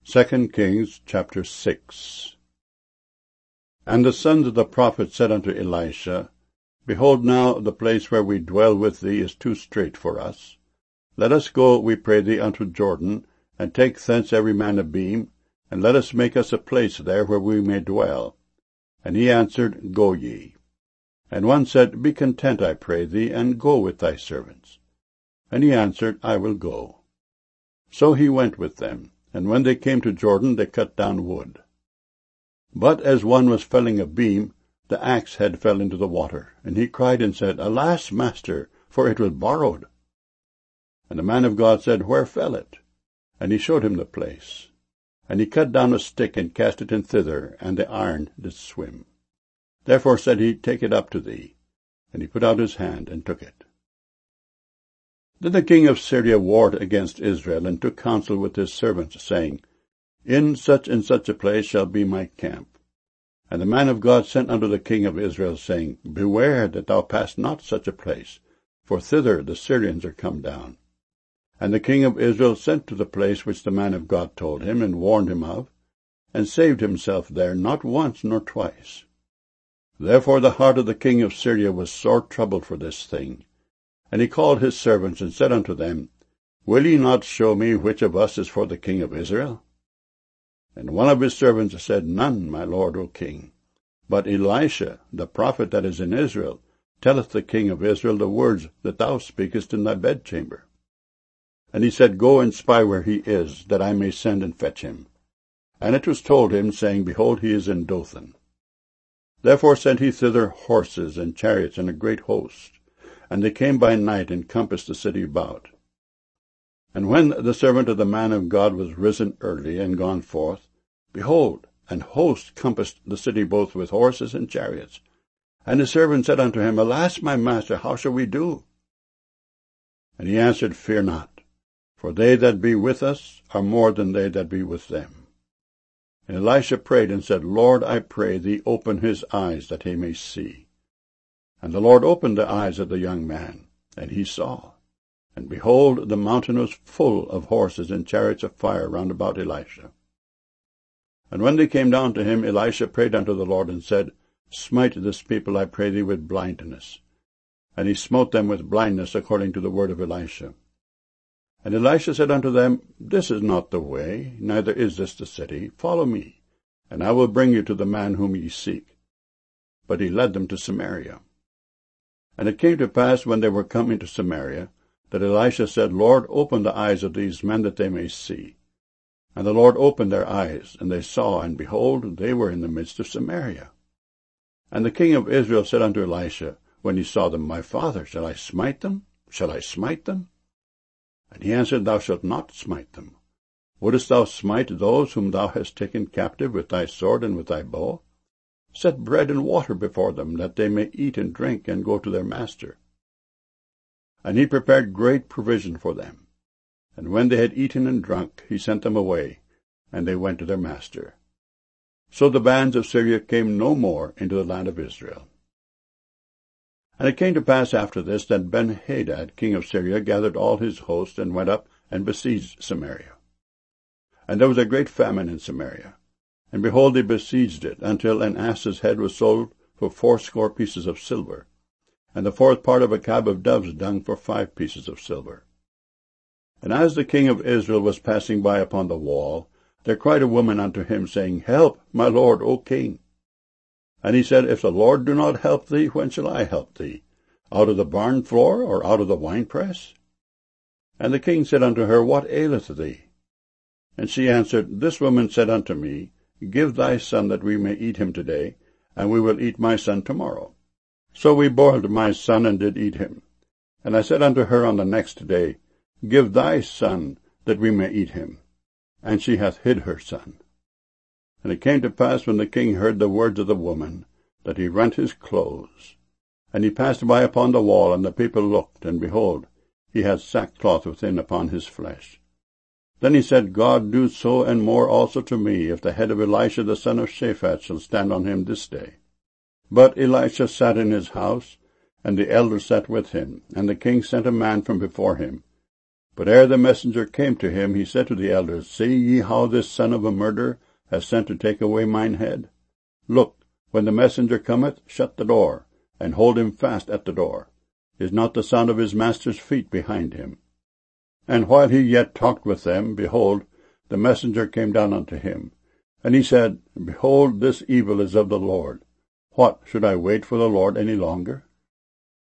2 Kings chapter 6. And the sons of the prophets said unto Elisha, Behold, now the place where we dwell with thee is too strait for us. Let us go, we pray thee, unto Jordan, and take thence every man a beam, and let us make us a place there where we may dwell. And he answered, Go ye. And one said, Be content, I pray thee, and go with thy servants. And he answered, I will go. So he went with them, and when they came to Jordan, they cut down wood. But as one was felling a beam, the axe head fell into the water, and he cried and said, Alas, master, for it was borrowed. And the man of God said, Where fell it? And he showed him the place. And he cut down a stick, and cast it in thither, and the iron did swim. Therefore said he, Take it up to thee. And he put out his hand, and took it. Then the king of Syria warred against Israel, and took counsel with his servants, saying, In such and such a place shall be my camp. And the man of God sent unto the king of Israel, saying, Beware that thou pass not such a place, for thither the Syrians are come down. And the king of Israel sent to the place which the man of God told him, and warned him of, and saved himself there not once nor twice. Therefore the heart of the king of Syria was sore troubled for this thing. And he called his servants, and said unto them, Will ye not show me which of us is for the king of Israel? And one of his servants said, None, my lord, O king. But Elisha, the prophet that is in Israel, telleth the king of Israel the words that thou speakest in thy bedchamber. And he said, Go and spy where he is, that I may send and fetch him. And it was told him, saying, Behold, he is in Dothan. Therefore sent he thither horses and chariots and a great host. And they came by night, and compassed the city about. And when the servant of the man of God was risen early, and gone forth, behold, an host compassed the city both with horses and chariots. And his servant said unto him, Alas, my master, how shall we do? And he answered, Fear not, for they that be with us are more than they that be with them. And Elisha prayed and said, Lord, I pray thee, open his eyes, that he may see. And the Lord opened the eyes of the young man, and he saw. And behold, the mountain was full of horses and chariots of fire round about Elisha. And when they came down to him, Elisha prayed unto the Lord, and said, Smite this people, I pray thee, with blindness. And he smote them with blindness, according to the word of Elisha. And Elisha said unto them, This is not the way, neither is this the city. Follow me, and I will bring you to the man whom ye seek. But he led them to Samaria. And it came to pass, when they were come into Samaria, that Elisha said, Lord, open the eyes of these men, that they may see. And the Lord opened their eyes, and they saw, and behold, they were in the midst of Samaria. And the king of Israel said unto Elisha, when he saw them, My father, shall I smite them? Shall I smite them? And he answered, Thou shalt not smite them. Wouldest thou smite those whom thou hast taken captive with thy sword and with thy bow? Set bread and water before them, that they may eat and drink, and go to their master. And he prepared great provision for them. And when they had eaten and drunk, he sent them away, and they went to their master. So the bands of Syria came no more into the land of Israel. And it came to pass after this, that Ben-Hadad, king of Syria, gathered all his host, and went up and besieged Samaria. And there was a great famine in Samaria. And behold, they besieged it, until an ass's head was sold for 80 pieces of silver, and the 4th part of a cab of dove's dung for 5 pieces of silver. And as the king of Israel was passing by upon the wall, there cried a woman unto him, saying, Help, my lord, O king. And he said, If the Lord do not help thee, when shall I help thee? Out of the barn floor, or out of the winepress? And the king said unto her, What aileth thee? And she answered, This woman said unto me, Give thy son, that we may eat him today, and we will eat my son tomorrow. So we boiled my son, and did eat him. And I said unto her on the next day, Give thy son, that we may eat him. And she hath hid her son. And it came to pass, when the king heard the words of the woman, that he rent his clothes. And he passed by upon the wall, and the people looked, and behold, he had sackcloth within upon his flesh. Then he said, God do so and more also to me, if the head of Elisha the son of Shaphat shall stand on him this day. But Elisha sat in his house, and the elders sat with him, and the king sent a man from before him. But ere the messenger came to him, he said to the elders, See ye how this son of a murderer has sent to take away mine head? Look, when the messenger cometh, shut the door, and hold him fast at the door. Is not the sound of his master's feet behind him? And while he yet talked with them, behold, the messenger came down unto him. And he said, Behold, this evil is of the Lord. What, should I wait for the Lord any longer?